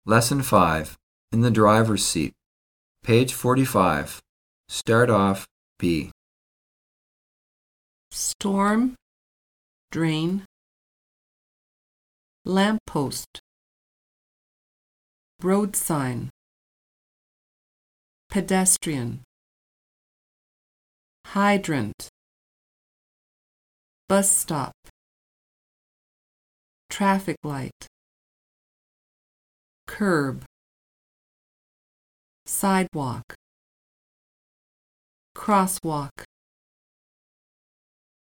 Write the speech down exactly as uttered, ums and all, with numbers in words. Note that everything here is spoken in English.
Lesson five. In the driver's seat. Page forty-five. Start off B. Storm, drain, lamppost, road sign, pedestrian, hydrant, bus stop, traffic light, curb, sidewalk, crosswalk,